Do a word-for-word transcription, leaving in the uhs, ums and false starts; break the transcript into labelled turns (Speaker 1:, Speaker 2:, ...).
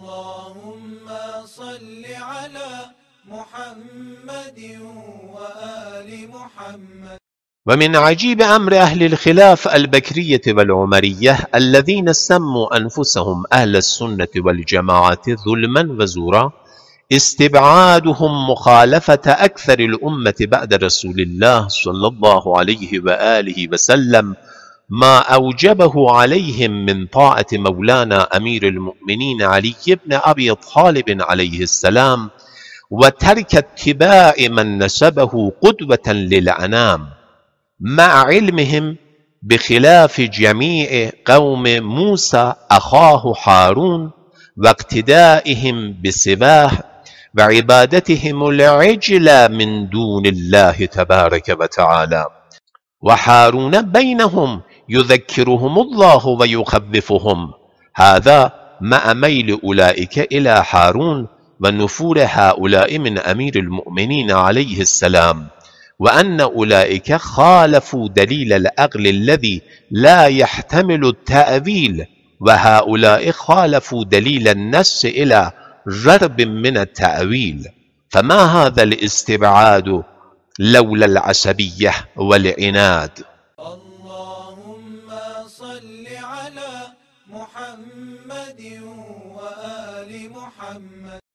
Speaker 1: اللهم صل على محمد وآل محمد.
Speaker 2: ومن عجيب أمر أهل الخلاف البكرية والعمرية الذين سموا أنفسهم أهل السنة والجماعة ظلما وزورا استبعادهم مخالفة أكثر الأمة بعد رسول الله صلى الله عليه وآله وسلم ما أوجبه عليهم من طاعة مولانا أمير المؤمنين علي بن أبي طالب عليه السلام وترك اتباع من نسبه قدوة للأنام، مع علمهم بخلاف جميع قوم موسى أخاه هارون واقتدائهم بسباه وعبادتهم العجل من دون الله تبارك وتعالى. وهارون بينهم يذكرهم الله ويخوفهم، هذا مع ميل أولئك إلى هارون ونفور هؤلاء من أمير المؤمنين عليه السلام، وأن أولئك خالفوا دليل العقل الذي لا يحتمل التأويل، وهؤلاء خالفوا دليل النص إلى ضرب من التأويل. فما هذا الاستبعاد لولا العصبية والعناد؟